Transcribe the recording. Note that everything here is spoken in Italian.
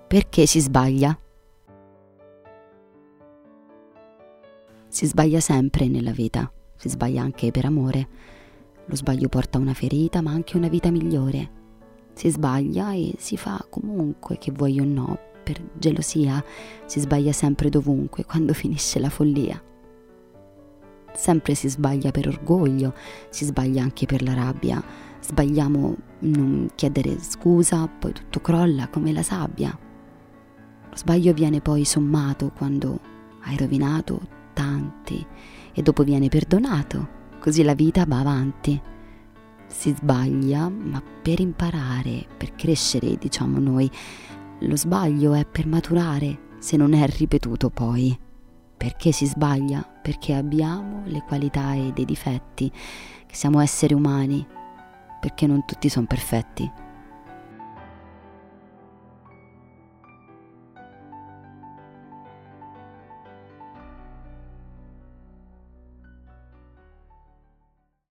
Perché si sbaglia? Si sbaglia sempre nella vita, si sbaglia anche per amore. Lo sbaglio porta a una ferita, ma anche una vita migliore. Si sbaglia e si fa comunque, che vuoi o no, per gelosia. Si sbaglia sempre dovunque, quando finisce la follia. Sempre si sbaglia per orgoglio, si sbaglia anche per la rabbia. Sbagliamo non chiedere scusa, poi tutto crolla come la sabbia. Lo sbaglio viene poi sommato quando hai rovinato tanti e dopo viene perdonato, così la vita va avanti. Si sbaglia, ma per imparare, per crescere, diciamo noi. Lo sbaglio è per maturare, se non è ripetuto poi. Perché si sbaglia? Perché abbiamo le qualità e dei difetti, che siamo esseri umani, perché non tutti sono perfetti.